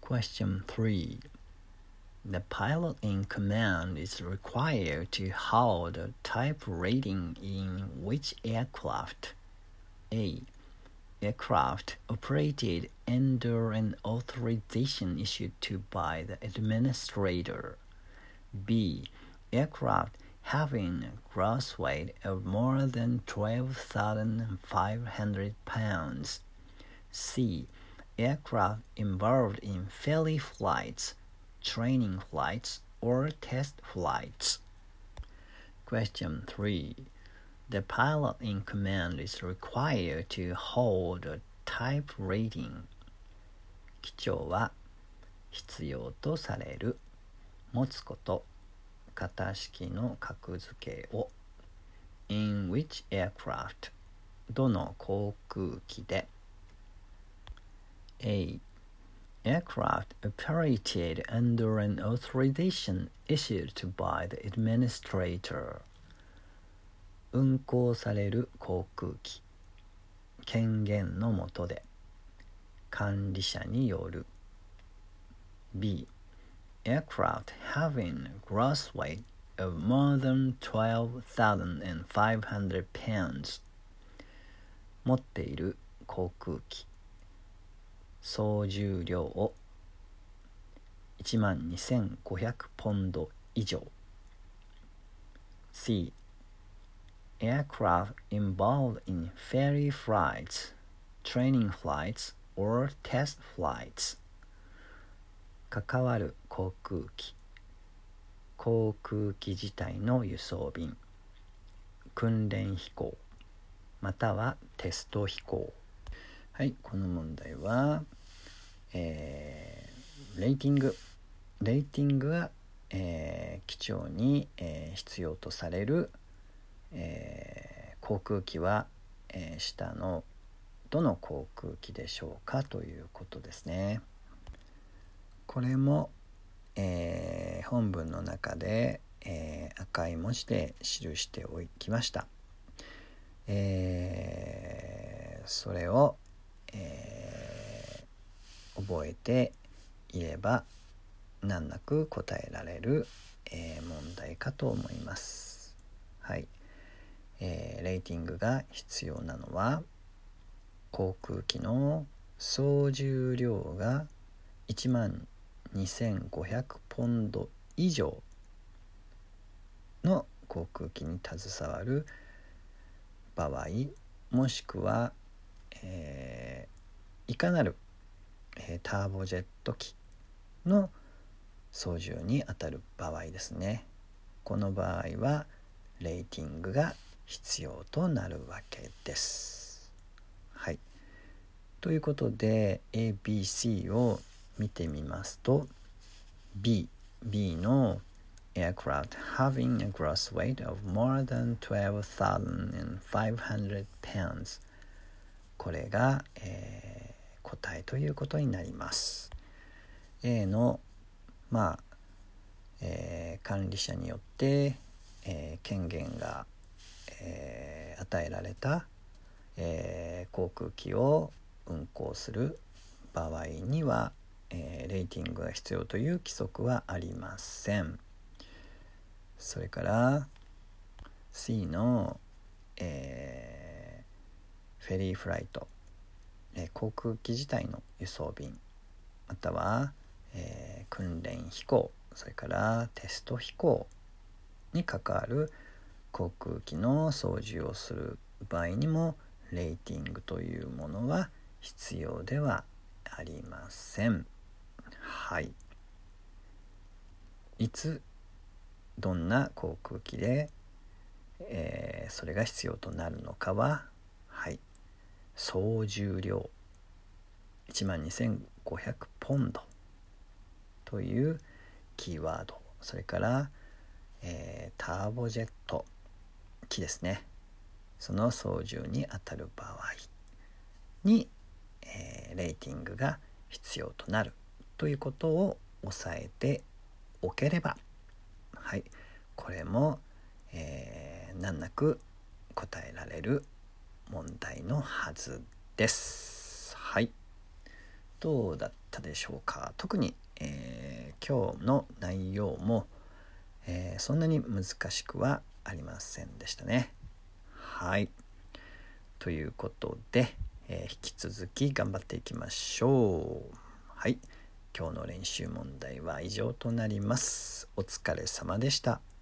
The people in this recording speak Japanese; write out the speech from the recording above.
Question 3. The pilot in command is required to hold a type rating in which aircraft? A. Aircraft operated under an authorization issued to by the administrator. B. Aircraft having a gross weight of more than 12,500 pounds. C. Aircraft involved in ferry flights, training flights, or test flights. Question 3. The pilot in command is required to hold a type rating. 機長は必要とされる、持つこと、型式の格付けを in which aircraft どの航空機で A. Aircraft operated under an authorization issued by the administrator. 運航される航空機、権限の下で、管理者による。B. Aircraft having a gross weight of more than 12,500 pounds. 持っている航空機、総重量を12,500ポンド以上。C. Aircraft involved in ferry flights, training flights, or test flights. 関わる航空機、航空機自体の輸送便、訓練飛行、またはテスト飛行。はい、この問題は、レーティングは、機長に、必要とされる、航空機は、下のどの航空機でしょうかということですね。これも、本文の中で、赤い文字で記しておきました。それを、覚えていれば難なく答えられる、問題かと思います。はい。レーティングが必要なのは航空機の総重量が12,500ポンド以上の航空機に携わる場合、もしくは、いかなる、ターボジェット機の操縦にあたる場合ですね。この場合はレーティングが必要となるわけです。はい。ということで ABC を見てみますと B の Aircraft having a gross weight of more than 12,500 pounds これが、答えということになります。A の管理者によって、権限が、与えられた、航空機を運航する場合には、レーティングが必要という規則はありません。それから C の、フェリーフライト、航空機自体の輸送便または、訓練飛行それからテスト飛行に関わる航空機の操縦をする場合にもレーティングというものは必要ではありません。はい。いつどんな航空機で、それが必要となるのかは、はい、総重量12,500ポンドというキーワード、それから、ターボジェット機ですね、その操縦にあたる場合に、レーティングが必要となるということを押さえておければ、はい、これも、難なく答えられる問題のはずです。はい。 どうだったでしょうか。特に、今日の内容も、そんなに難しくはありませんでしたね。はい。ということで、引き続き頑張っていきましょう。はい。今日の練習問題は以上となります。お疲れ様でした。